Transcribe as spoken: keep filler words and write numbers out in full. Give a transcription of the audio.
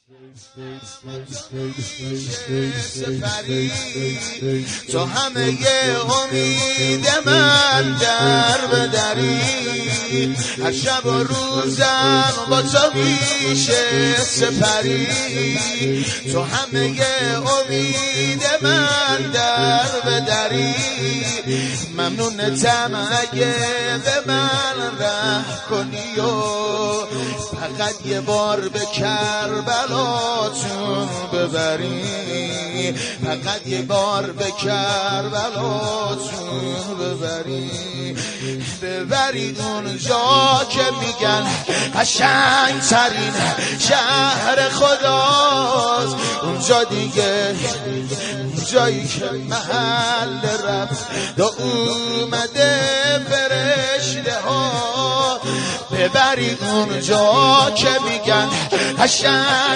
تو همه امید من در بدری، هر شب و روزم با تو میشه سپری. تو همه امید من در بدری، ممنونتم اگه به من رحم کنی و فقط یه بار به کربلاتون ببری، فقط یه بار به کربلاتون ببری، ببری اونجا که میگن قشنگ ترین شهر خداست، اونجا دیگه جایی که محل رفت و اومده فرشته ها، ببری اونجا که میگن قشنگ